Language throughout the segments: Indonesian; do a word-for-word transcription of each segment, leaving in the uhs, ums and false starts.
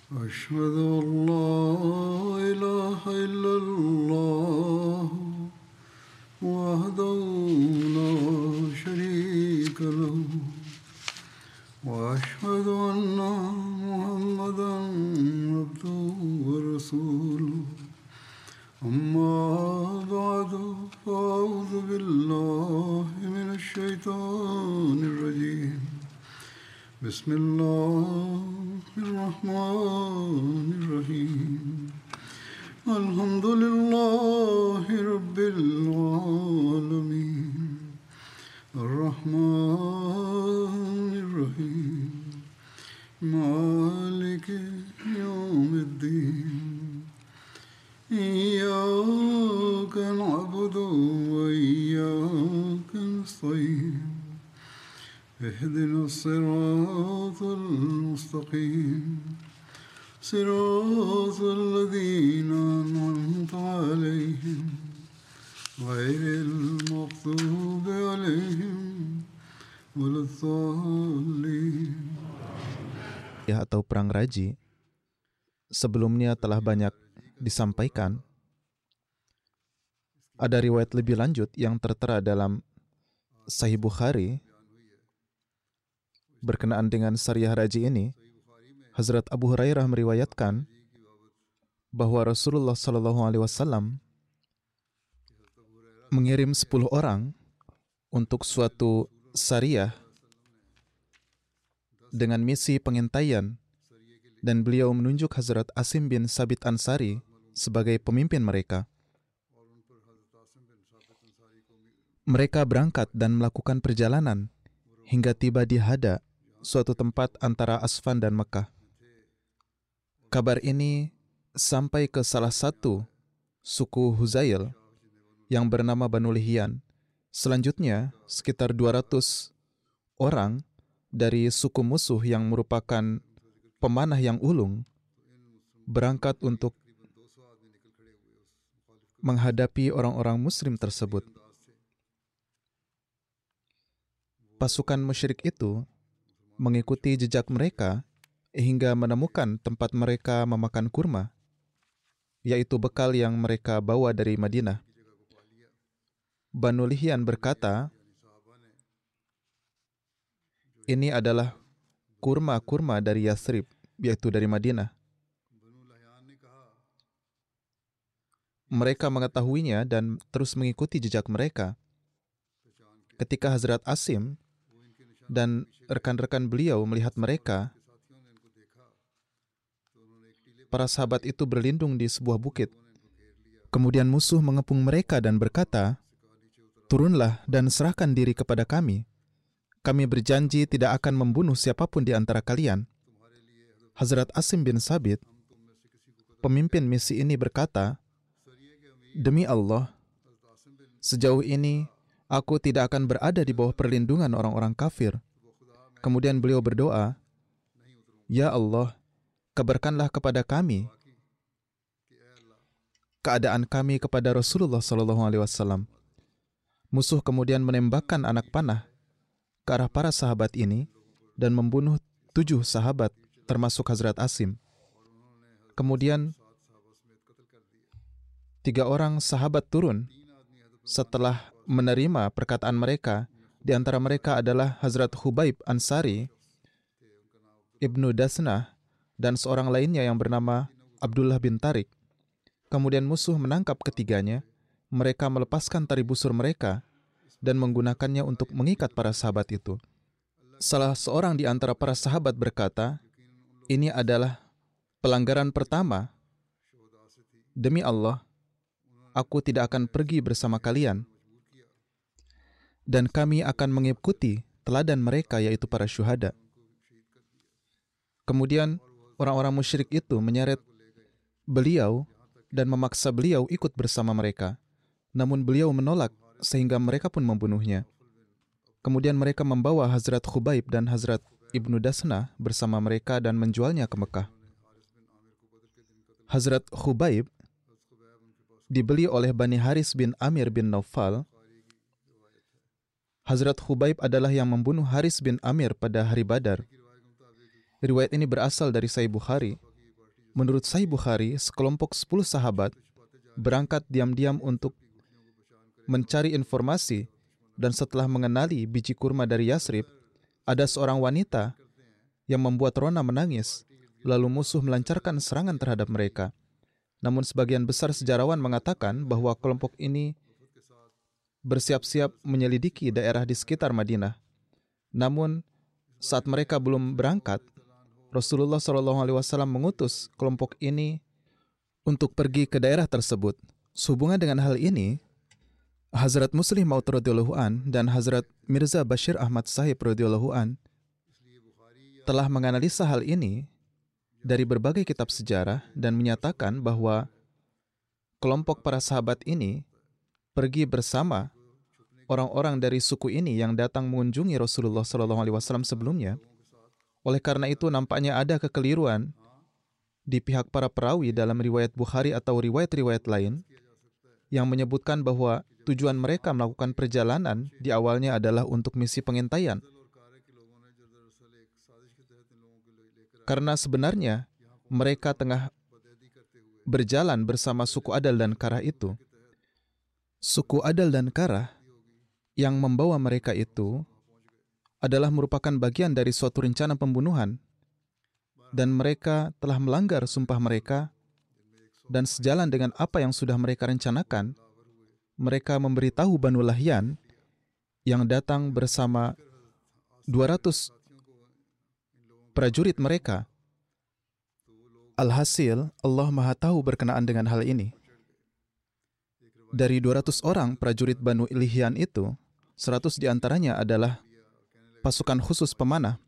أشهد أن لا إله إلا الله وحده لا شريك له وأشهد أن محمدا عبده ورسوله أما بعد فأعوذ بالله من الشيطان الرجيم بسم الله الرحمن الرحيم الحمد لله رب العالمين الرحمن الرحيم مالك يوم الدين إياك نعبد وإياك نستعين اهدنا الصراط المستقيم صراط الذين أنعمت عليهم غير المغضوب عليهم ولا الضالين. Atau perang Raji sebelumnya telah banyak disampaikan. Ada riwayat lebih lanjut yang tertera dalam Sahih Bukhari berkenaan dengan Sariyah Raji ini. Hazrat Abu Hurairah meriwayatkan bahwa Rasulullah Shallallahu Alaihi Wasallam mengirim sepuluh orang untuk suatu Sariyah dengan misi pengintaian, dan beliau menunjuk Hazrat Asim bin Sabit Ansari sebagai pemimpin mereka. Mereka berangkat dan melakukan perjalanan hingga tiba di Hada, suatu tempat antara Asfan dan Mekah. Kabar ini sampai ke salah satu suku Huzail yang bernama Banu Lihyan. Selanjutnya, sekitar dua ratus orang dari suku musuh yang merupakan pemanah yang ulung berangkat untuk menghadapi orang-orang muslim tersebut. Pasukan musyrik itu mengikuti jejak mereka hingga menemukan tempat mereka memakan kurma, yaitu bekal yang mereka bawa dari Madinah. Banu Lihyan berkata, ini adalah kurma-kurma dari Yathrib, yaitu dari Madinah. Mereka mengetahuinya dan terus mengikuti jejak mereka. Ketika Hazrat Asim dan rekan-rekan beliau melihat mereka, para sahabat itu berlindung di sebuah bukit. Kemudian musuh mengepung mereka dan berkata, turunlah dan serahkan diri kepada kami. Kami berjanji tidak akan membunuh siapapun di antara kalian. Hazrat Asim bin Sabit, pemimpin misi ini, berkata, demi Allah, sejauh ini aku tidak akan berada di bawah perlindungan orang-orang kafir. Kemudian beliau berdoa, ya Allah, kabarkanlah kepada kami keadaan kami kepada Rasulullah Shallallahu Alaihi Wasallam. Musuh kemudian menembakkan anak panah ke arah para sahabat ini dan membunuh tujuh sahabat, termasuk Hazrat Asim. Kemudian tiga orang sahabat turun setelah menerima perkataan mereka. Di antara mereka adalah Hazrat Khubaib Ansari, Ibnu Dasnah, dan seorang lainnya yang bernama Abdullah bin Tariq. Kemudian musuh menangkap ketiganya. Mereka melepaskan tali busur mereka dan menggunakannya untuk mengikat para sahabat itu. Salah seorang di antara para sahabat berkata, ini adalah pelanggaran pertama. Demi Allah, aku tidak akan pergi bersama kalian, dan kami akan mengikuti teladan mereka, yaitu para syuhada. Kemudian orang-orang musyrik itu menyeret beliau dan memaksa beliau ikut bersama mereka. Namun beliau menolak sehingga mereka pun membunuhnya. Kemudian mereka membawa Hazrat Khubaib dan Hazrat Ibnu Dasnah bersama mereka dan menjualnya ke Mekah. Hazrat Khubaib dibeli oleh Bani Haris bin Amir bin Naufal. Hazrat Khubaib adalah yang membunuh Haris bin Amir pada hari Badar. Riwayat ini berasal dari Sahih Bukhari. Menurut Sahih Bukhari, sekelompok sepuluh sahabat berangkat diam-diam untuk mencari informasi, dan setelah mengenali biji kurma dari Yasrib, ada seorang wanita yang membuat Rona menangis, lalu musuh melancarkan serangan terhadap mereka. Namun sebagian besar sejarawan mengatakan bahwa kelompok ini bersiap-siap menyelidiki daerah di sekitar Madinah. Namun saat mereka belum berangkat, Rasulullah shallallahu alaihi wasallam mengutus kelompok ini untuk pergi ke daerah tersebut. Sehubungan dengan hal ini, Hazrat Muslih Maud radhiyallahu an dan Hazrat Mirza Bashir Ahmad Sahib radhiyallahu an telah menganalisa hal ini dari berbagai kitab sejarah dan menyatakan bahwa kelompok para sahabat ini pergi bersama orang-orang dari suku ini yang datang mengunjungi Rasulullah shallallahu alaihi wasallam sebelumnya. Oleh karena itu, nampaknya ada kekeliruan di pihak para perawi dalam riwayat Bukhari atau riwayat-riwayat lain yang menyebutkan bahwa tujuan mereka melakukan perjalanan di awalnya adalah untuk misi pengintaian. Karena sebenarnya mereka tengah berjalan bersama suku Adal dan Karah itu. Suku Adal dan Karah yang membawa mereka itu adalah merupakan bagian dari suatu rencana pembunuhan, dan mereka telah melanggar sumpah mereka, dan sejalan dengan apa yang sudah mereka rencanakan, mereka memberitahu Banu Lahyan yang datang bersama dua ratus prajurit mereka. Alhasil, Allah Maha Tahu berkenaan dengan hal ini. Dari dua ratus orang prajurit Banu Lahyan itu, seratus diantaranya adalah pasukan khusus pemanah.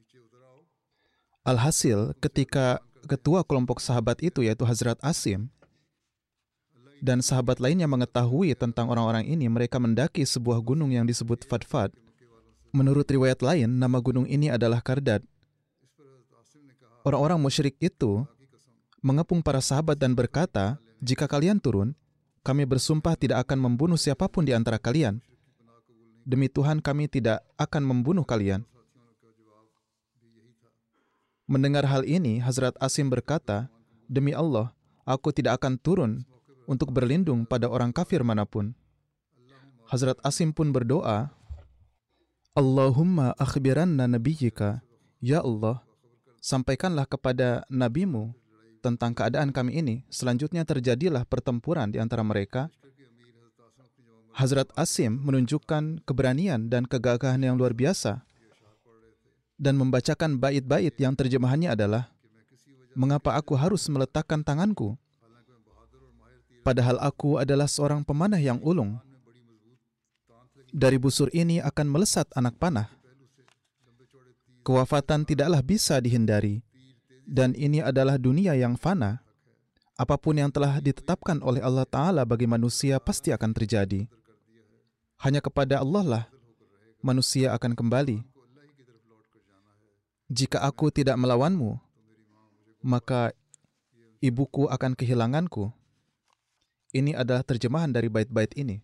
Alhasil, ketika ketua kelompok sahabat itu, yaitu Hazrat Asim, dan sahabat lainnya mengetahui tentang orang-orang ini, mereka mendaki sebuah gunung yang disebut Fadfad. Menurut riwayat lain, nama gunung ini adalah Kardad. Orang-orang musyrik itu mengepung para sahabat dan berkata, "Jika kalian turun, kami bersumpah tidak akan membunuh siapapun di antara kalian. Demi Tuhan, kami tidak akan membunuh kalian." Mendengar hal ini, Hazrat Asim berkata, "Demi Allah, aku tidak akan turun untuk berlindung pada orang kafir manapun." Hazrat Asim pun berdoa, "Allahumma akhbiranna nabiyyika." Ya Allah, sampaikanlah kepada nabimu tentang keadaan kami ini. Selanjutnya terjadilah pertempuran di antara mereka. Hazrat Asim menunjukkan keberanian dan kegagahan yang luar biasa dan membacakan bait-bait yang terjemahannya adalah, "Mengapa aku harus meletakkan tanganku? Padahal aku adalah seorang pemanah yang ulung. Dari busur ini akan melesat anak panah. Kewafatan tidaklah bisa dihindari, dan ini adalah dunia yang fana. Apapun yang telah ditetapkan oleh Allah Ta'ala bagi manusia pasti akan terjadi. Hanya kepada Allah lah manusia akan kembali. Jika aku tidak melawanmu, maka ibuku akan kehilanganku." Ini adalah terjemahan dari bait-bait ini.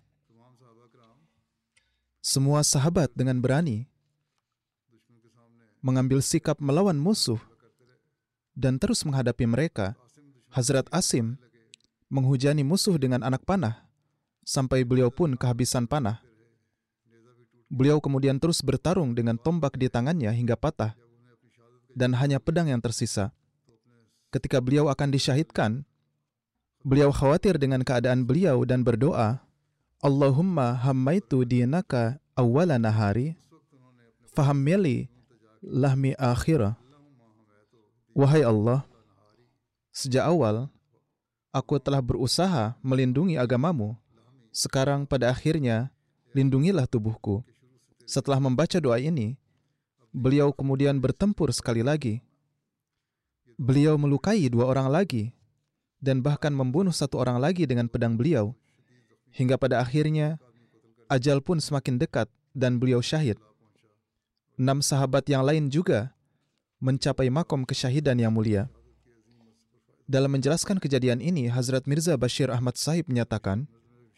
Semua sahabat dengan berani mengambil sikap melawan musuh dan terus menghadapi mereka. Hazrat Asim menghujani musuh dengan anak panah sampai beliau pun kehabisan panah. Beliau kemudian terus bertarung dengan tombak di tangannya hingga patah, dan hanya pedang yang tersisa. Ketika beliau akan disyahidkan, beliau khawatir dengan keadaan beliau dan berdoa, "Allahumma hammaitu dinaka awwala nahari, fahammili lahmi akhirah." Wahai Allah, sejak awal aku telah berusaha melindungi agamamu. Sekarang pada akhirnya, lindungilah tubuhku. Setelah membaca doa ini, beliau kemudian bertempur sekali lagi. Beliau melukai dua orang lagi, dan bahkan membunuh satu orang lagi dengan pedang beliau. Hingga pada akhirnya, ajal pun semakin dekat dan beliau syahid. Enam sahabat yang lain juga mencapai makom kesyahidan yang mulia. Dalam menjelaskan kejadian ini, Hazrat Mirza Bashir Ahmad Sahib menyatakan,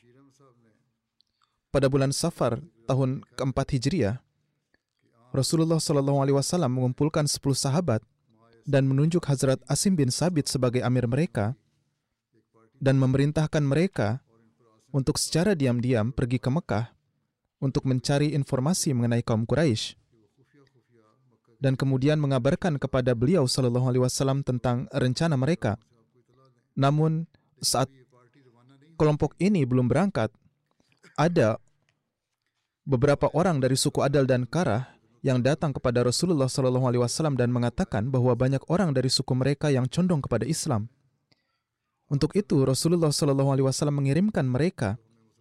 pada bulan Safar tahun keempat Hijriah, Rasulullah shallallahu alaihi wasallam mengumpulkan sepuluh sahabat dan menunjuk Hazrat Asim bin Sabit sebagai amir mereka dan memerintahkan mereka untuk secara diam-diam pergi ke Mekah untuk mencari informasi mengenai kaum Quraisy dan kemudian mengabarkan kepada beliau sallallahu alaihi wasallam tentang rencana mereka. Namun saat kelompok ini belum berangkat, ada beberapa orang dari suku Adal dan Karah yang datang kepada Rasulullah sallallahu alaihi wasallam dan mengatakan bahwa banyak orang dari suku mereka yang condong kepada Islam. Untuk itu Rasulullah sallallahu alaihi wasallam mengirimkan mereka.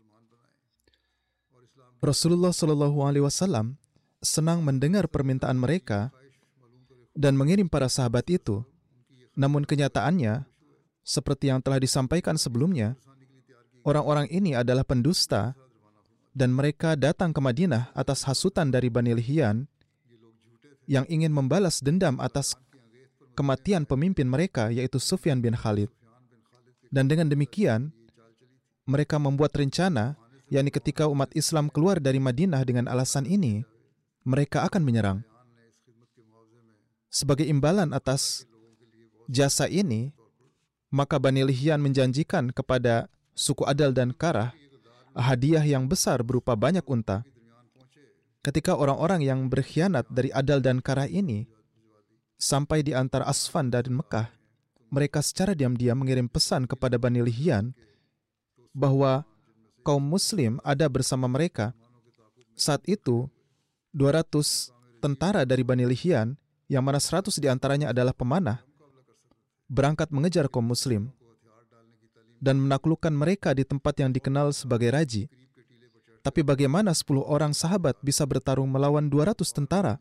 Rasulullah sallallahu alaihi wasallam senang mendengar permintaan mereka dan mengirim para sahabat itu. Namun kenyataannya, seperti yang telah disampaikan sebelumnya, orang-orang ini adalah pendusta dan mereka datang ke Madinah atas hasutan dari Bani Lihyan yang ingin membalas dendam atas kematian pemimpin mereka, yaitu Sufyan bin Khalid. Dan dengan demikian, mereka membuat rencana, yakni ketika umat Islam keluar dari Madinah dengan alasan ini, mereka akan menyerang. Sebagai imbalan atas jasa ini, maka Bani Lihyan menjanjikan kepada suku Adal dan Karah hadiah yang besar berupa banyak unta. Ketika orang-orang yang berkhianat dari Adal dan Karah ini sampai di antara Asfan dan Mekah, mereka secara diam-diam mengirim pesan kepada Bani Lihyan bahwa kaum Muslim ada bersama mereka. Saat itu, dua ratus tentara dari Bani Lihyan, yang mana seratus diantaranya adalah pemanah, berangkat mengejar kaum Muslim dan menaklukkan mereka di tempat yang dikenal sebagai Raji. Tapi bagaimana sepuluh orang sahabat bisa bertarung melawan dua ratus tentara?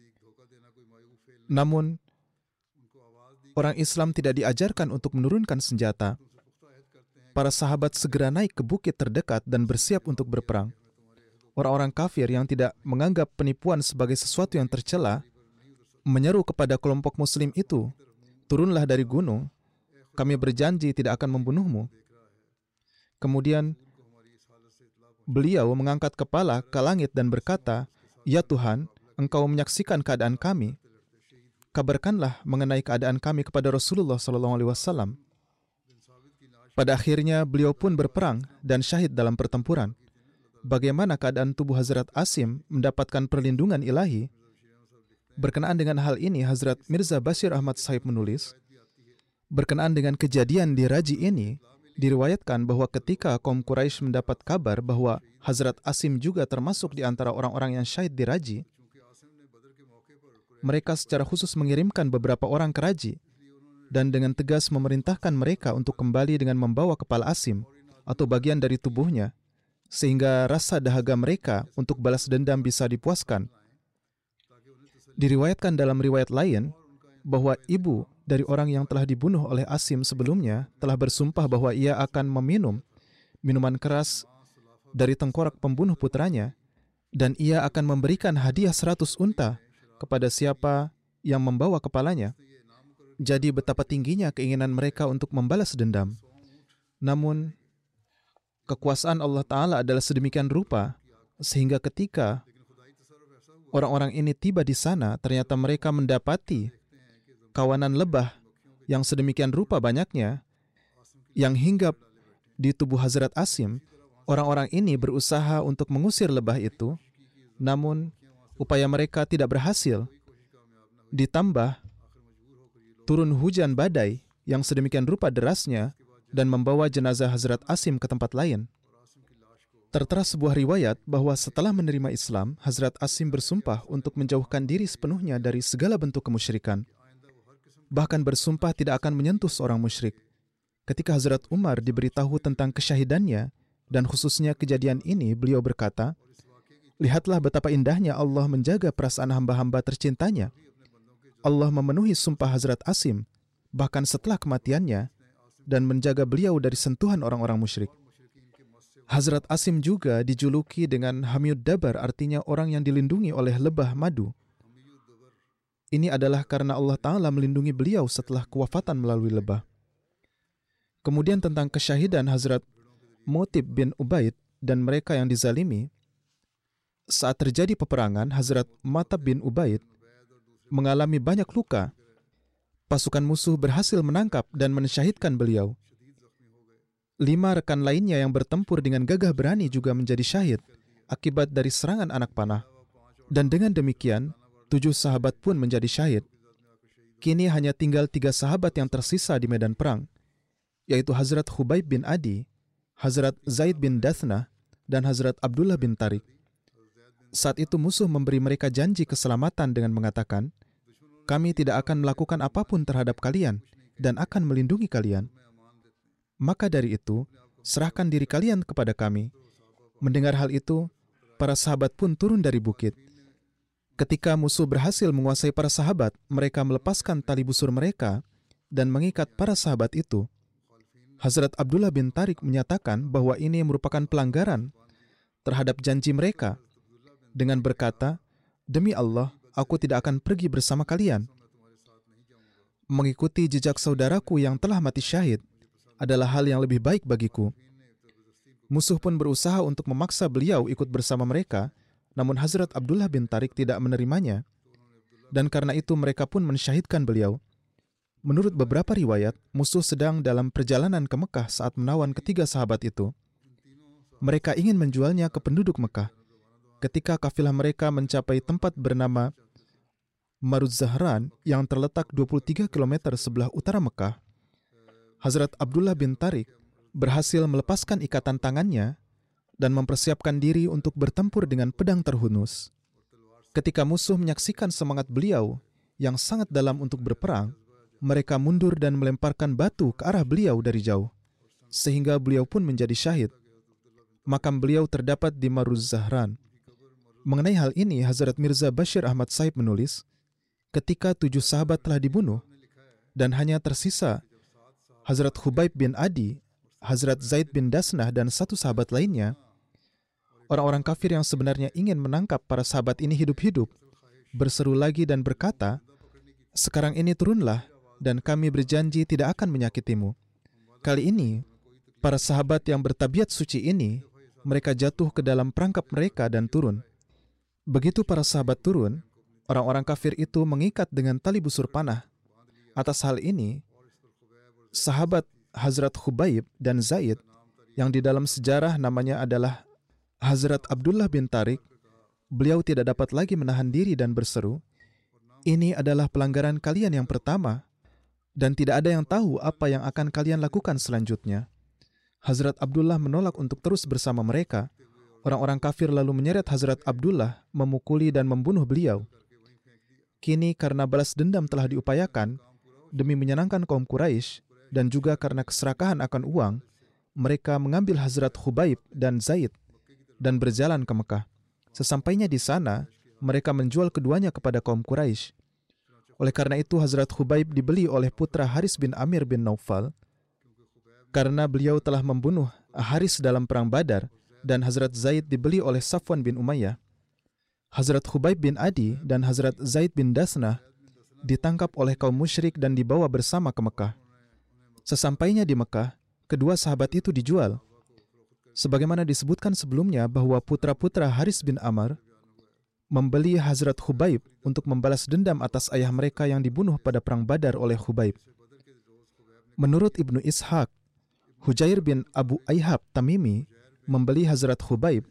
Namun, orang Islam tidak diajarkan untuk menurunkan senjata. Para sahabat segera naik ke bukit terdekat dan bersiap untuk berperang. Orang-orang kafir yang tidak menganggap penipuan sebagai sesuatu yang tercela menyeru kepada kelompok Muslim itu, "Turunlah dari gunung, kami berjanji tidak akan membunuhmu." Kemudian beliau mengangkat kepala ke langit dan berkata, "Ya Tuhan, Engkau menyaksikan keadaan kami. Kabarkanlah mengenai keadaan kami kepada Rasulullah sallallahu alaihi wasallam." Pada akhirnya beliau pun berperang dan syahid dalam pertempuran. Bagaimana keadaan tubuh Hazrat Asim mendapatkan perlindungan ilahi? Berkenaan dengan hal ini, Hazrat Mirza Bashir Ahmad Sahib menulis, berkenaan dengan kejadian di Raji ini, diriwayatkan bahwa ketika kaum Quraisy mendapat kabar bahwa Hazrat Asim juga termasuk di antara orang-orang yang syahid di Raji, mereka secara khusus mengirimkan beberapa orang ke Raji dan dengan tegas memerintahkan mereka untuk kembali dengan membawa kepala Asim atau bagian dari tubuhnya, sehingga rasa dahaga mereka untuk balas dendam bisa dipuaskan. Diriwayatkan dalam riwayat lain bahwa ibu dari orang yang telah dibunuh oleh Asim sebelumnya telah bersumpah bahwa ia akan meminum minuman keras dari tengkorak pembunuh putranya dan ia akan memberikan hadiah seratus unta kepada siapa yang membawa kepalanya. Jadi betapa tingginya keinginan mereka untuk membalas dendam. Namun, kekuasaan Allah Ta'ala adalah sedemikian rupa sehingga ketika orang-orang ini tiba di sana, ternyata mereka mendapati kawanan lebah yang sedemikian rupa banyaknya yang hinggap di tubuh Hazrat Asim. Orang-orang ini berusaha untuk mengusir lebah itu, namun upaya mereka tidak berhasil. Ditambah turun hujan badai yang sedemikian rupa derasnya dan membawa jenazah Hazrat Asim ke tempat lain. Tertera sebuah riwayat bahwa setelah menerima Islam, Hazrat Asim bersumpah untuk menjauhkan diri sepenuhnya dari segala bentuk kemusyrikan. Bahkan bersumpah tidak akan menyentuh seorang musyrik. Ketika Hazrat Umar diberitahu tentang kesyahidannya, dan khususnya kejadian ini, beliau berkata, "Lihatlah betapa indahnya Allah menjaga perasaan hamba-hamba tercintanya. Allah memenuhi sumpah Hazrat Asim, bahkan setelah kematiannya, dan menjaga beliau dari sentuhan orang-orang musyrik." Hazrat Asim juga dijuluki dengan Hamid Dabar, artinya orang yang dilindungi oleh lebah madu. Ini adalah karena Allah Ta'ala melindungi beliau setelah kewafatan melalui lebah. Kemudian tentang kesyahidan Hazrat Mutib bin Ubaid dan mereka yang dizalimi. Saat terjadi peperangan, Hazrat Matab bin Ubaid mengalami banyak luka. pasukan musuh berhasil menangkap dan mensyahidkan beliau. Lima rekan lainnya yang bertempur dengan gagah berani juga menjadi syahid akibat dari serangan anak panah. Dan dengan demikian, tujuh sahabat pun menjadi syahid. Kini hanya tinggal tiga sahabat yang tersisa di medan perang, yaitu Hazrat Khubaib bin Adi, Hazrat Zaid bin Dathnah, dan Hazrat Abdullah bin Tariq. Saat itu musuh memberi mereka janji keselamatan dengan mengatakan, "Kami tidak akan melakukan apapun terhadap kalian dan akan melindungi kalian. Maka dari itu, serahkan diri kalian kepada kami." Mendengar hal itu, para sahabat pun turun dari bukit. Ketika musuh berhasil menguasai para sahabat, mereka melepaskan tali busur mereka dan mengikat para sahabat itu. Hazrat Abdullah bin Tariq menyatakan bahwa ini merupakan pelanggaran terhadap janji mereka dengan berkata, "Demi Allah, aku tidak akan pergi bersama kalian. Mengikuti jejak saudaraku yang telah mati syahid adalah hal yang lebih baik bagiku." Musuh pun berusaha untuk memaksa beliau ikut bersama mereka, namun Hazrat Abdullah bin Tariq tidak menerimanya, dan karena itu mereka pun mensyahidkan beliau. Menurut beberapa riwayat, musuh sedang dalam perjalanan ke Mekah saat menawan ketiga sahabat itu. Mereka ingin menjualnya ke penduduk Mekah. Ketika kafilah mereka mencapai tempat bernama Maruz Zahran yang terletak dua puluh tiga kilometer sebelah utara Mekah, Hazrat Abdullah bin Tariq berhasil melepaskan ikatan tangannya dan mempersiapkan diri untuk bertempur dengan pedang terhunus. Ketika musuh menyaksikan semangat beliau yang sangat dalam untuk berperang, mereka mundur dan melemparkan batu ke arah beliau dari jauh, sehingga beliau pun menjadi syahid. Makam beliau terdapat di Maruz Zahran. Mengenai hal ini, Hazrat Mirza Bashir Ahmad Saib menulis, ketika tujuh sahabat telah dibunuh dan hanya tersisa Hazrat Khubaib bin Adi, Hazrat Zaid bin Dathnah, dan satu sahabat lainnya, orang-orang kafir yang sebenarnya ingin menangkap para sahabat ini hidup-hidup berseru lagi dan berkata, "Sekarang ini turunlah dan kami berjanji tidak akan menyakitimu." Kali ini, para sahabat yang bertabiat suci ini, mereka jatuh ke dalam perangkap mereka dan turun. Begitu para sahabat turun, orang-orang kafir itu mengikat dengan tali busur panah. Atas hal ini, sahabat Hazrat Khubaib dan Zaid, yang di dalam sejarah namanya adalah Hazrat Abdullah bin Tariq, beliau tidak dapat lagi menahan diri dan berseru, "Ini adalah pelanggaran kalian yang pertama, dan tidak ada yang tahu apa yang akan kalian lakukan selanjutnya." Hazrat Abdullah menolak untuk terus bersama mereka. Orang-orang kafir lalu menyeret Hazrat Abdullah, memukuli dan membunuh beliau. Kini karena balas dendam telah diupayakan, demi menyenangkan kaum Quraisy dan juga karena keserakahan akan uang, mereka mengambil Hazrat Khubaib dan Zaid dan berjalan ke Mekah. Sesampainya di sana, mereka menjual keduanya kepada kaum Quraisy. Oleh karena itu, Hazrat Khubaib dibeli oleh putra Haris bin Amir bin Naufal, karena beliau telah membunuh Haris dalam perang Badar, dan Hazrat Zaid dibeli oleh Safwan bin Umayyah. Hazrat Khubaib bin Adi dan Hazrat Zaid bin Dathnah ditangkap oleh kaum musyrik dan dibawa bersama ke Mekah. Sesampainya di Mekah, kedua sahabat itu dijual. Sebagaimana disebutkan sebelumnya bahwa putra-putra Haris bin Amr membeli Hazrat Khubaib untuk membalas dendam atas ayah mereka yang dibunuh pada perang Badar oleh Khubaib. Menurut Ibnu Ishaq, Hujair bin Abu Aihab Tamimi membeli Hazrat Khubaib.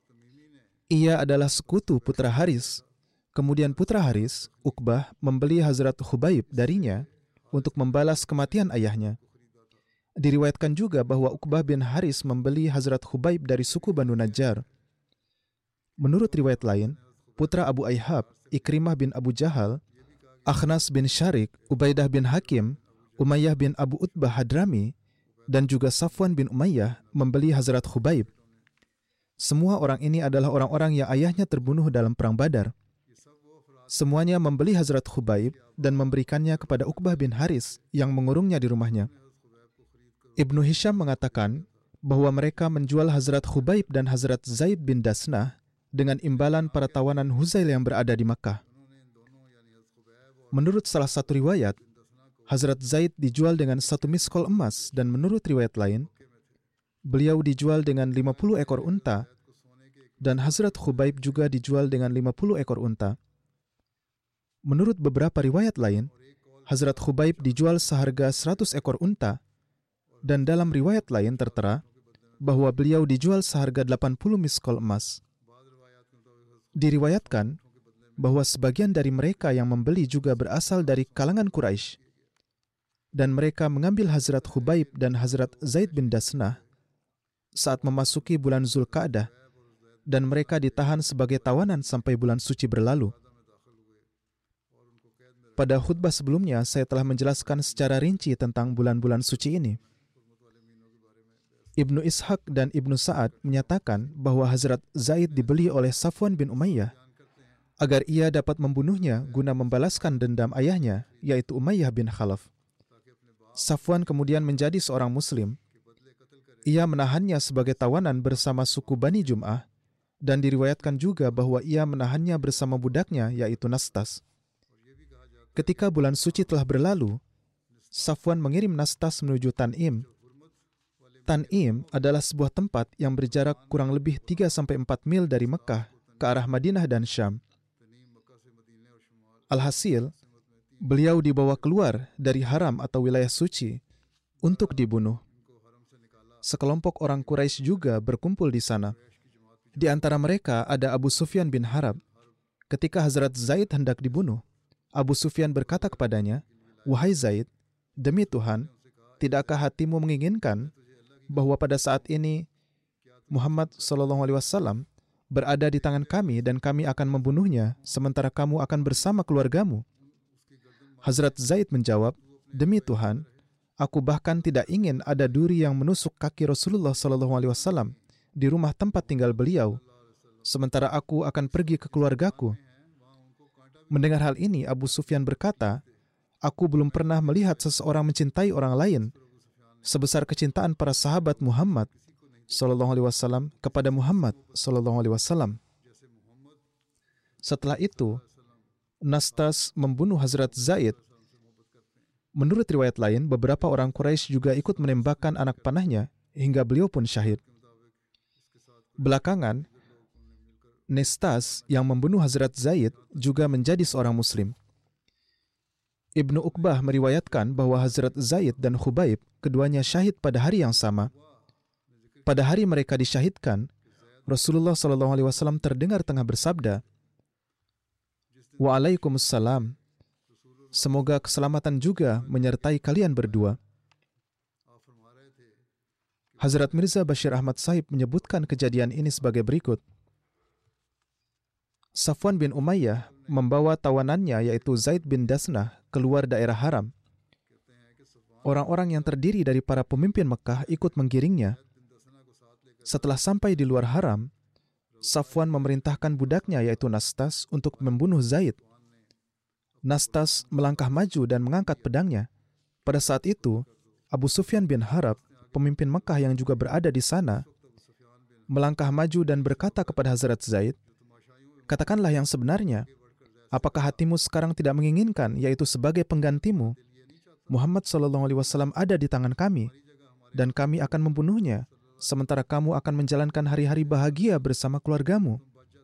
Ia adalah sekutu putra Haris. Kemudian putra Haris, Uqbah, membeli Hazrat Khubaib darinya untuk membalas kematian ayahnya. Diriwayatkan juga bahwa Uqbah bin Haris membeli Hazrat Khubaib dari suku Banu Najjar. Menurut riwayat lain, putra Abu Aihab, Ikrimah bin Abu Jahal, Akhnas bin Syarik, Ubaidah bin Hakim, Umayyah bin Abu Utbah Hadrami, dan juga Safwan bin Umayyah membeli Hazrat Khubaib. Semua orang ini adalah orang-orang yang ayahnya terbunuh dalam perang Badar. Semuanya membeli Hazrat Khubaib dan memberikannya kepada Uqbah bin Haris yang mengurungnya di rumahnya. Ibnu Hisham mengatakan bahwa mereka menjual Hazrat Khubaib dan Hazrat Zaid bin Dathnah dengan imbalan para tawanan Huzail yang berada di Makkah. Menurut salah satu riwayat, Hazrat Zaid dijual dengan satu miskol emas, dan menurut riwayat lain, beliau dijual dengan lima puluh ekor unta, dan Hazrat Khubaib juga dijual dengan lima puluh ekor unta. Menurut beberapa riwayat lain, Hazrat Khubaib dijual seharga seratus ekor unta, dan dalam riwayat lain tertera bahwa beliau dijual seharga delapan puluh miskol emas. Diriwayatkan bahwa sebagian dari mereka yang membeli juga berasal dari kalangan Quraisy, dan mereka mengambil Hazrat Khubaib dan Hazrat Zaid bin Dasnah saat memasuki bulan Zulqa'dah, dan mereka ditahan sebagai tawanan sampai bulan suci berlalu. Pada khutbah sebelumnya, saya telah menjelaskan secara rinci tentang bulan-bulan suci ini. Ibnu Ishaq dan Ibnu Sa'ad menyatakan bahwa Hazrat Zaid dibeli oleh Safwan bin Umayyah agar ia dapat membunuhnya guna membalaskan dendam ayahnya, yaitu Umayyah bin Khalaf. Safwan kemudian menjadi seorang Muslim. Ia menahannya sebagai tawanan bersama suku Bani Jum'ah, dan diriwayatkan juga bahwa ia menahannya bersama budaknya, yaitu Nastas. Ketika bulan suci telah berlalu, Safwan mengirim Nastas menuju Tan'im. Tan'im adalah sebuah tempat yang berjarak kurang lebih tiga sampai empat mil dari Mekah ke arah Madinah dan Syam. Alhasil, beliau dibawa keluar dari haram atau wilayah suci untuk dibunuh. Sekelompok orang Quraisy juga berkumpul di sana. Di antara mereka ada Abu Sufyan bin Harb. Ketika Hazrat Zaid hendak dibunuh, Abu Sufyan berkata kepadanya, "Wahai Zaid, demi Tuhan, tidakkah hatimu menginginkan bahwa pada saat ini Muhammad shallallahu alaihi wasallam berada di tangan kami dan kami akan membunuhnya, sementara kamu akan bersama keluargamu?" Hazrat Zaid menjawab, "Demi Tuhan, aku bahkan tidak ingin ada duri yang menusuk kaki Rasulullah shallallahu alaihi wasallam di rumah tempat tinggal beliau, sementara aku akan pergi ke keluargaku." Mendengar hal ini, Abu Sufyan berkata, "Aku belum pernah melihat seseorang mencintai orang lain sebesar kecintaan para sahabat Muhammad sallallahu alaihi wasallam kepada Muhammad sallallahu alaihi wasallam." Setelah itu, Nastas membunuh Hazrat Zaid. Menurut riwayat lain, beberapa orang Quraisy juga ikut menembakkan anak panahnya hingga beliau pun syahid. Belakangan, Nastas yang membunuh Hazrat Zaid juga menjadi seorang Muslim. Ibnu Uqbah meriwayatkan bahwa Hazrat Zaid dan Khubaib keduanya syahid pada hari yang sama. Pada hari mereka disyahidkan, Rasulullah shallallahu alaihi wasallam terdengar tengah bersabda, "Waalaikumsalam. Semoga keselamatan juga menyertai kalian berdua." Hazrat Mirza Bashir Ahmad Sahib menyebutkan kejadian ini sebagai berikut. Safwan bin Umayyah membawa tawanannya, yaitu Zaid bin Dasnah, keluar daerah haram. Orang-orang yang terdiri dari para pemimpin Mekah ikut menggiringnya. Setelah sampai di luar haram, Safwan memerintahkan budaknya, yaitu Nastas, untuk membunuh Zaid. Nastas melangkah maju dan mengangkat pedangnya. Pada saat itu, Abu Sufyan bin Harb, pemimpin Mekah yang juga berada di sana, melangkah maju dan berkata kepada Hazrat Zaid, "Katakanlah yang sebenarnya. Apakah hatimu sekarang tidak menginginkan, yaitu sebagai penggantimu, Muhammad shallallahu alaihi wasallam ada di tangan kami, dan kami akan membunuhnya, sementara kamu akan menjalankan hari-hari bahagia bersama keluargamu?"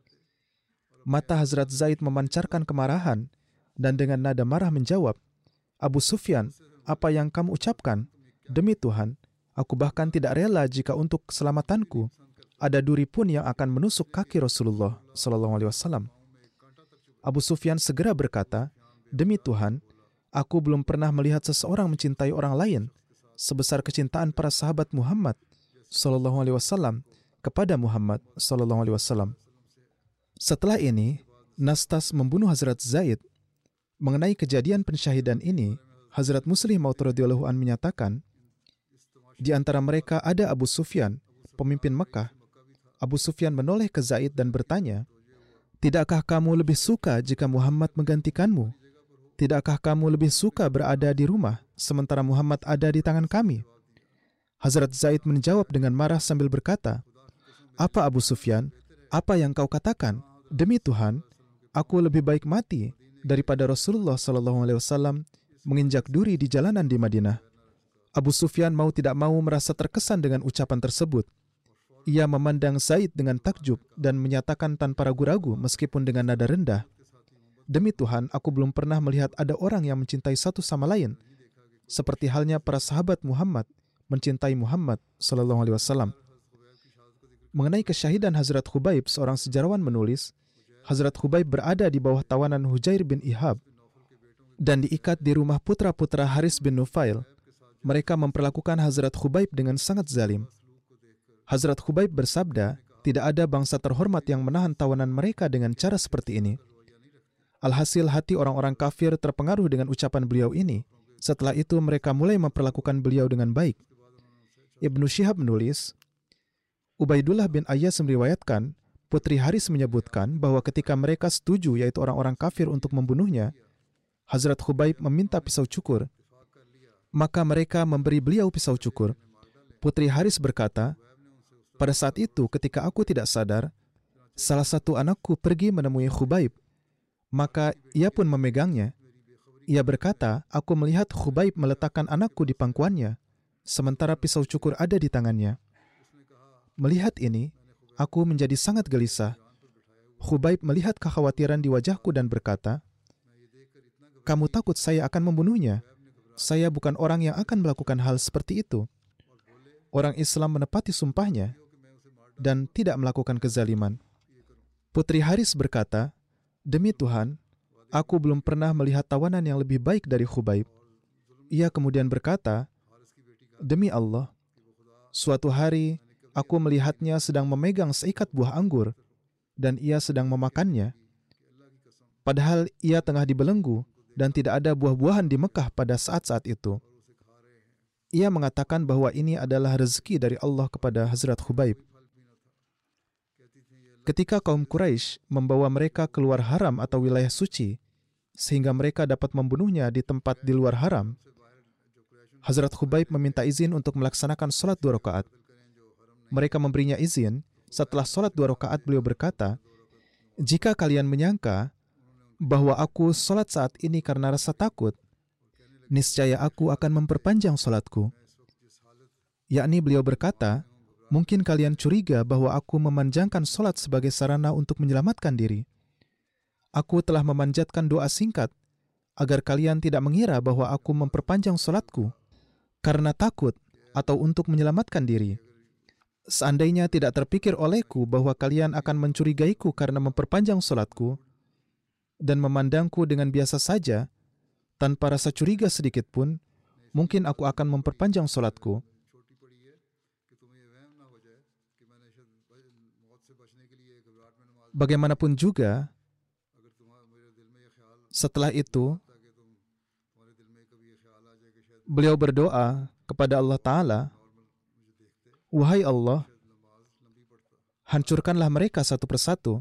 Mata Hazrat Zaid memancarkan kemarahan, dan dengan nada marah menjawab, "Abu Sufyan, apa yang kamu ucapkan? Demi Tuhan, aku bahkan tidak rela jika untuk keselamatanku ada duri pun yang akan menusuk kaki Rasulullah shallallahu alaihi wasallam." Abu Sufyan segera berkata, "Demi Tuhan, aku belum pernah melihat seseorang mencintai orang lain sebesar kecintaan para sahabat Muhammad sallallahu alaihi wasallam kepada Muhammad sallallahu alaihi wasallam." Setelah ini, Nastas membunuh Hazrat Zaid. Mengenai kejadian pensyahidan ini, Hazrat Muslim Maud radhiyallahu an menyatakan, di antara mereka ada Abu Sufyan, pemimpin Mekah. Abu Sufyan menoleh ke Zaid dan bertanya, "Tidakkah kamu lebih suka jika Muhammad menggantikanmu? Tidakkah kamu lebih suka berada di rumah sementara Muhammad ada di tangan kami?" Hazrat Zaid menjawab dengan marah sambil berkata, "Apa Abu Sufyan? Apa yang kau katakan? Demi Tuhan, aku lebih baik mati daripada Rasulullah shallallahu alaihi wasallam menginjak duri di jalanan di Madinah." Abu Sufyan mau tidak mau merasa terkesan dengan ucapan tersebut. Ia memandang Zaid dengan takjub dan menyatakan tanpa ragu-ragu meskipun dengan nada rendah, Demi Tuhan, aku belum pernah melihat ada orang yang mencintai satu sama lain, seperti halnya para sahabat Muhammad mencintai Muhammad Sallallahu Alaihi Wasallam. Mengenai kesyahidan Hazrat Khubaib, seorang sejarawan menulis, Hazrat Khubaib berada di bawah tawanan Hujair bin Ihab dan diikat di rumah putra-putra Haris bin Nufail. Mereka memperlakukan Hazrat Khubaib dengan sangat zalim. Hazrat Khubaib bersabda, tidak ada bangsa terhormat yang menahan tawanan mereka dengan cara seperti ini. Alhasil hati orang-orang kafir terpengaruh dengan ucapan beliau ini. Setelah itu mereka mulai memperlakukan beliau dengan baik. Ibnu Syihab menulis, Ubaidullah bin Ayyas meriwayatkan, Putri Haris menyebutkan bahwa ketika mereka setuju, yaitu orang-orang kafir, untuk membunuhnya, Hazrat Khubaib meminta pisau cukur. Maka mereka memberi beliau pisau cukur. Putri Haris berkata, pada saat itu ketika aku tidak sadar, salah satu anakku pergi menemui Khubaib. Maka ia pun memegangnya. Ia berkata, aku melihat Khubaib meletakkan anakku di pangkuannya, sementara pisau cukur ada di tangannya. Melihat ini, aku menjadi sangat gelisah. Khubaib melihat kekhawatiran di wajahku dan berkata, kamu takut saya akan membunuhnya? Saya bukan orang yang akan melakukan hal seperti itu. Orang Islam menepati sumpahnya dan tidak melakukan kezaliman. Putri Haris berkata, demi Tuhan, aku belum pernah melihat tawanan yang lebih baik dari Khubaib. Ia kemudian berkata, demi Allah, suatu hari aku melihatnya sedang memegang seikat buah anggur dan ia sedang memakannya. Padahal ia tengah dibelenggu dan tidak ada buah-buahan di Mekah pada saat-saat itu. Ia mengatakan bahwa ini adalah rezeki dari Allah kepada Hazrat Khubaib. Ketika kaum Quraisy membawa mereka keluar haram atau wilayah suci, sehingga mereka dapat membunuhnya di tempat di luar haram, Hazrat Khubaib meminta izin untuk melaksanakan sholat dua rakaat. Mereka memberinya izin. Setelah sholat dua rakaat, beliau berkata, jika kalian menyangka bahwa aku sholat saat ini karena rasa takut, niscaya aku akan memperpanjang sholatku. Yakni beliau berkata, mungkin kalian curiga bahwa aku memanjangkan sholat sebagai sarana untuk menyelamatkan diri. Aku telah memanjatkan doa singkat agar kalian tidak mengira bahwa aku memperpanjang sholatku karena takut atau untuk menyelamatkan diri. Seandainya tidak terpikir olehku bahwa kalian akan mencurigaiku karena memperpanjang sholatku dan memandangku dengan biasa saja, tanpa rasa curiga sedikit pun, mungkin aku akan memperpanjang sholatku. Bagaimanapun juga, setelah itu, beliau berdoa kepada Allah Ta'ala, wahai Allah, hancurkanlah mereka satu persatu,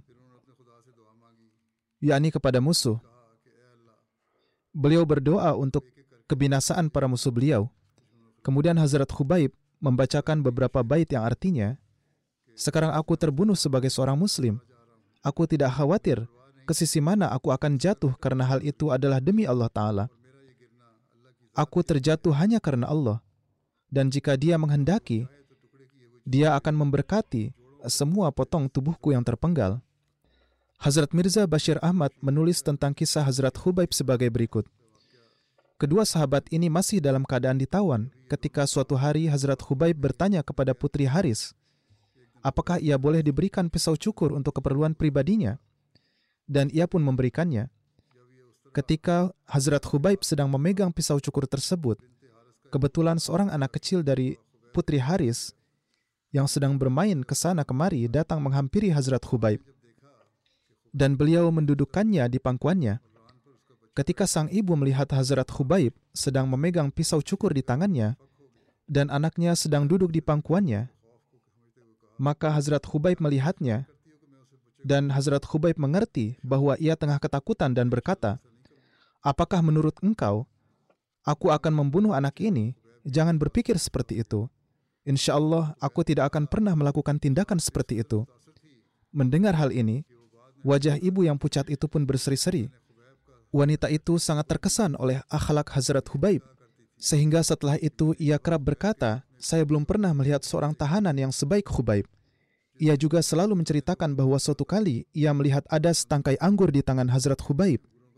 yakni kepada musuh. Beliau berdoa untuk kebinasaan para musuh beliau. Kemudian Hazrat Khubaib membacakan beberapa bait yang artinya, sekarang aku terbunuh sebagai seorang muslim. Aku tidak khawatir ke sisi mana aku akan jatuh karena hal itu adalah demi Allah Ta'ala. Aku terjatuh hanya karena Allah. Dan jika Dia menghendaki, Dia akan memberkati semua potong tubuhku yang terpenggal. Hazrat Mirza Bashir Ahmad menulis tentang kisah Hazrat Khubaib sebagai berikut. Kedua sahabat ini masih dalam keadaan ditawan ketika suatu hari Hazrat Khubaib bertanya kepada Putri Haris, apakah ia boleh diberikan pisau cukur untuk keperluan pribadinya? Dan ia pun memberikannya. Ketika Hazrat Khubaib sedang memegang pisau cukur tersebut, kebetulan seorang anak kecil dari Putri Haris yang sedang bermain ke sana kemari datang menghampiri Hazrat Khubaib. Dan beliau mendudukkannya di pangkuannya. Ketika sang ibu melihat Hazrat Khubaib sedang memegang pisau cukur di tangannya dan anaknya sedang duduk di pangkuannya, maka Hazrat Khubaib melihatnya dan Hazrat Khubaib mengerti bahwa ia tengah ketakutan dan berkata, apakah menurut engkau aku akan membunuh anak ini? Jangan berpikir seperti itu. Insya Allah aku tidak akan pernah melakukan tindakan seperti itu. Mendengar hal ini, wajah ibu yang pucat itu pun berseri-seri. Wanita itu sangat terkesan oleh akhlak Hazrat Khubaib, sehingga setelah itu ia kerap berkata, saya belum pernah melihat seorang tahanan yang sebaik Khubaib. Ia juga selalu menceritakan bahwa suatu kali ia melihat ada setangkai anggur di tangan Hazrat Khubaib.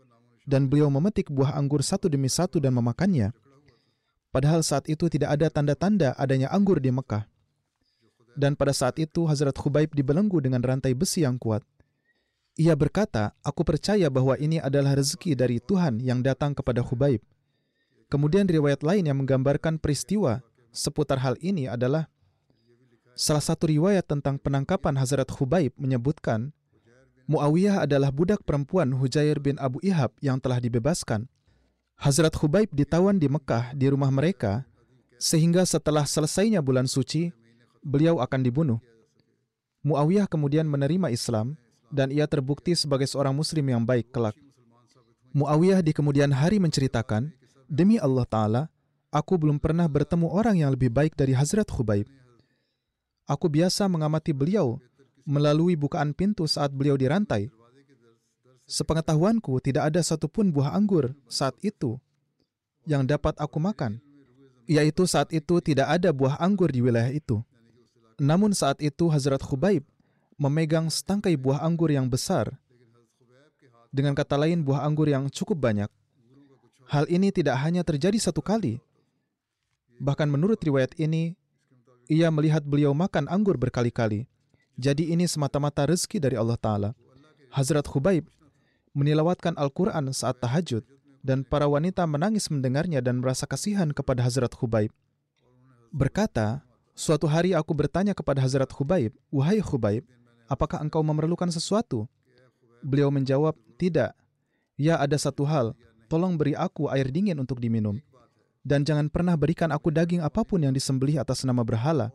dan beliau memetik buah anggur satu demi satu dan memakannya. Padahal saat itu tidak ada tanda-tanda adanya anggur di Mekah. Dan pada saat itu Hazrat Khubaib dibelenggu dengan rantai besi yang kuat. Ia berkata, aku percaya bahwa ini adalah rezeki dari Tuhan yang datang kepada Khubaib. Kemudian riwayat lain yang menggambarkan peristiwa seputar hal ini adalah salah satu riwayat tentang penangkapan Hazrat Khubaib menyebutkan Muawiyah adalah budak perempuan Hujair bin Abu Ihab yang telah dibebaskan. Hazrat Khubaib ditawan di Mekah di rumah mereka sehingga setelah selesainya bulan suci, beliau akan dibunuh. Muawiyah kemudian menerima Islam dan ia terbukti sebagai seorang muslim yang baik kelak. Muawiyah di kemudian hari menceritakan, demi Allah Ta'ala, aku belum pernah bertemu orang yang lebih baik dari Hazrat Khubaib. Aku biasa mengamati beliau melalui bukaan pintu saat beliau dirantai. Sepengetahuanku tidak ada satupun buah anggur saat itu yang dapat aku makan, yaitu saat itu tidak ada buah anggur di wilayah itu. Namun saat itu Hazrat Khubaib memegang setangkai buah anggur yang besar, dengan kata lain buah anggur yang cukup banyak. Hal ini tidak hanya terjadi satu kali. Bahkan menurut riwayat ini, ia melihat beliau makan anggur berkali-kali. Jadi ini semata-mata rezeki dari Allah Ta'ala. Hazrat Khubaib menilawatkan Al-Quran saat tahajud, dan para wanita menangis mendengarnya dan merasa kasihan kepada Hazrat Khubaib. Berkata, suatu hari aku bertanya kepada Hazrat Khubaib, wahai Khubaib, apakah engkau memerlukan sesuatu? Beliau menjawab, tidak. Ya, ada satu hal, tolong beri aku air dingin untuk diminum. Dan jangan pernah berikan aku daging apapun yang disembelih atas nama berhala.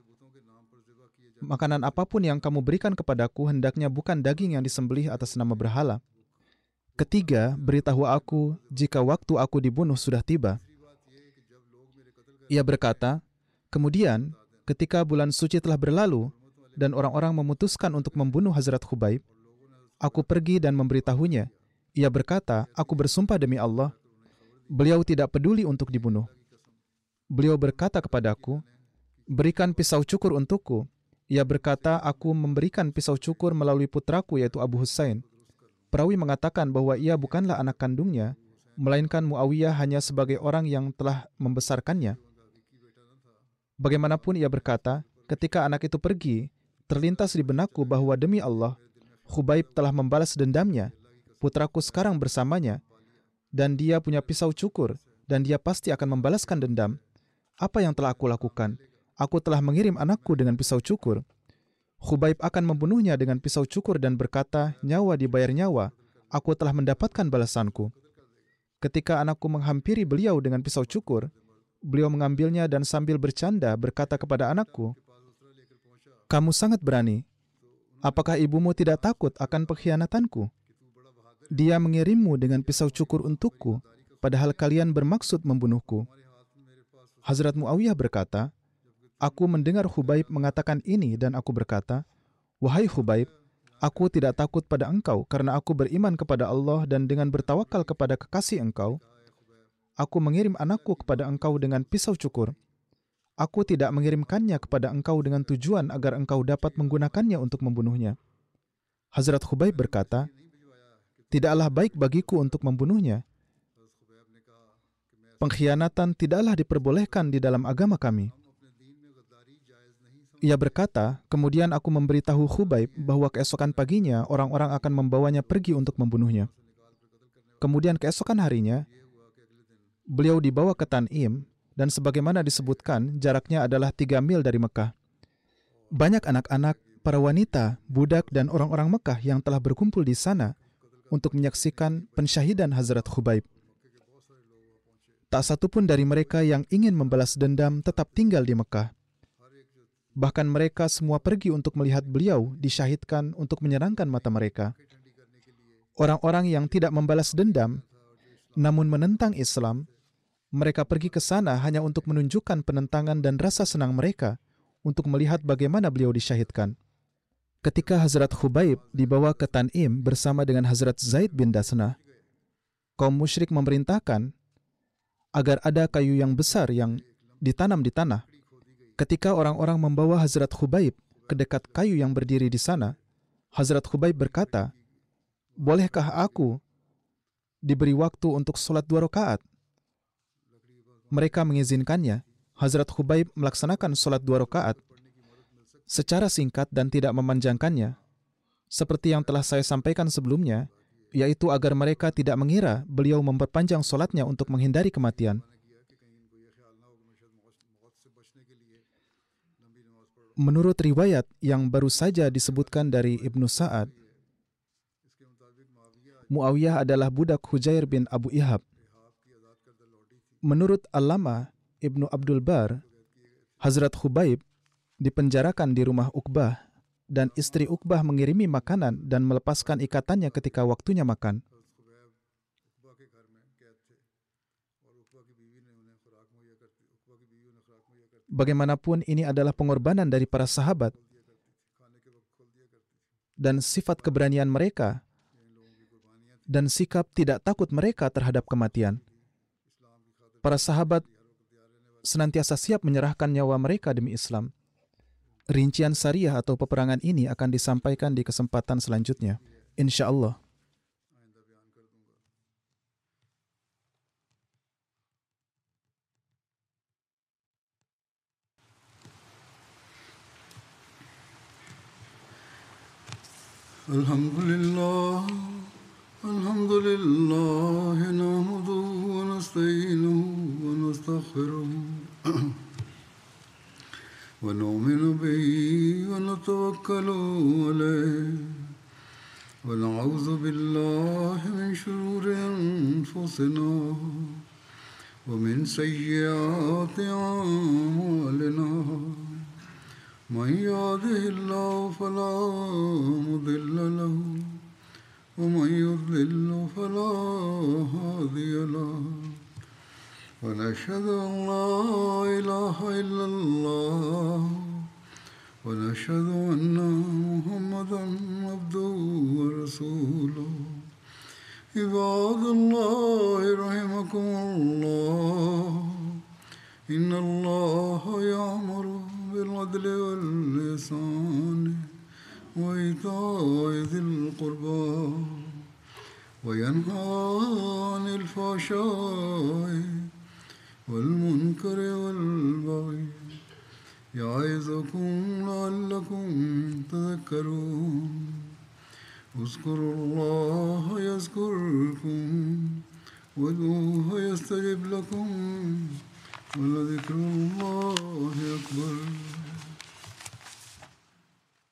Makanan apapun yang kamu berikan kepadaku hendaknya bukan daging yang disembelih atas nama berhala. Ketiga, beritahu aku jika waktu aku dibunuh sudah tiba. Ia berkata, kemudian ketika bulan suci telah berlalu dan orang-orang memutuskan untuk membunuh Hazrat Khubaib, aku pergi dan memberitahunya. Ia berkata, aku bersumpah demi Allah, beliau tidak peduli untuk dibunuh. Beliau berkata kepadaku, berikan pisau cukur untukku. Ia berkata, aku memberikan pisau cukur melalui putraku yaitu Abu Hussein. Perawi mengatakan bahwa ia bukanlah anak kandungnya, melainkan Muawiyah hanya sebagai orang yang telah membesarkannya. Bagaimanapun ia berkata, ketika anak itu pergi, terlintas di benakku bahwa demi Allah, Khubaib telah membalas dendamnya. Putraku sekarang bersamanya, dan dia punya pisau cukur, dan dia pasti akan membalaskan dendam. Apa yang telah aku lakukan? Aku telah mengirim anakku dengan pisau cukur. Khubaib akan membunuhnya dengan pisau cukur dan berkata, nyawa dibayar nyawa, aku telah mendapatkan balasanku. Ketika anakku menghampiri beliau dengan pisau cukur, beliau mengambilnya dan sambil bercanda berkata kepada anakku, kamu sangat berani. Apakah ibumu tidak takut akan pengkhianatanku? Dia mengirimmu dengan pisau cukur untukku, padahal kalian bermaksud membunuhku. Hazrat Muawiyah berkata, aku mendengar Khubaib mengatakan ini dan aku berkata, wahai Khubaib, aku tidak takut pada engkau karena aku beriman kepada Allah dan dengan bertawakal kepada kekasih engkau, aku mengirim anakku kepada engkau dengan pisau cukur. Aku tidak mengirimkannya kepada engkau dengan tujuan agar engkau dapat menggunakannya untuk membunuhnya. Hazrat Khubaib berkata, tidaklah baik bagiku untuk membunuhnya. Pengkhianatan tidaklah diperbolehkan di dalam agama kami. Ia berkata, kemudian aku memberitahu Khubaib bahwa keesokan paginya orang-orang akan membawanya pergi untuk membunuhnya. Kemudian keesokan harinya, beliau dibawa ke Tan'im, dan sebagaimana disebutkan, jaraknya adalah tiga mil dari Mekah. Banyak anak-anak, para wanita, budak, dan orang-orang Mekah yang telah berkumpul di sana untuk menyaksikan pensyahidan Hazrat Khubaib. Tak satupun dari mereka yang ingin membalas dendam tetap tinggal di Mekah. Bahkan mereka semua pergi untuk melihat beliau disyahidkan untuk menyerangkan mata mereka. Orang-orang yang tidak membalas dendam, namun menentang Islam, mereka pergi ke sana hanya untuk menunjukkan penentangan dan rasa senang mereka untuk melihat bagaimana beliau disyahidkan. Ketika Hazrat Khubaib dibawa ke Tan'im bersama dengan Hazrat Zaid bin Dasnah, kaum musyrik memerintahkan agar ada kayu yang besar yang ditanam di tanah. Ketika orang-orang membawa Hazrat Khubaib ke dekat kayu yang berdiri di sana, Hazrat Khubaib berkata, bolehkah aku diberi waktu untuk sholat dua rakaat. Mereka mengizinkannya. Hazrat Khubaib melaksanakan sholat dua rakaat secara singkat dan tidak memanjangkannya, seperti yang telah saya sampaikan sebelumnya, yaitu agar mereka tidak mengira beliau memperpanjang sholatnya untuk menghindari kematian. Menurut riwayat yang baru saja disebutkan dari Ibnu Sa'ad, Muawiyah adalah budak Hujair bin Abu Ihab. Menurut Allama Ibnu Abdul Bar, Hazrat Khubaib dipenjarakan di rumah Uqbah dan istri Uqbah mengirimi makanan dan melepaskan ikatannya ketika waktunya makan. Bagaimanapun ini adalah pengorbanan dari para sahabat dan sifat keberanian mereka dan sikap tidak takut mereka terhadap kematian. Para sahabat senantiasa siap menyerahkan nyawa mereka demi Islam. Rincian syariah atau peperangan ini akan disampaikan di kesempatan selanjutnya, insya Allah. Alhamdulillah, alhamdulillah, nahmaduhu wa nasta'inuhu wa nastaghfiruh. ونؤمن به ونتوكل عليه ونعوذ بالله من شرور أنفسنا ومن سيئات أعمالنا من يهده الله فلا مضل له ومن يضلل فلا هادي له ونشهد أن لا إله إلا الله ونشهد أن محمدا عبده ورسوله عباد الله رحمكم الله إن الله يأمر بالعدل والإحسان وإيتاء ذي القربى وينهى عن الفحشاء والمنكر والبغي يعظكم لعلكم تذكرون اذكروا الله يذكركم وادعوه يستجب لكم ولذكر الله أكبر.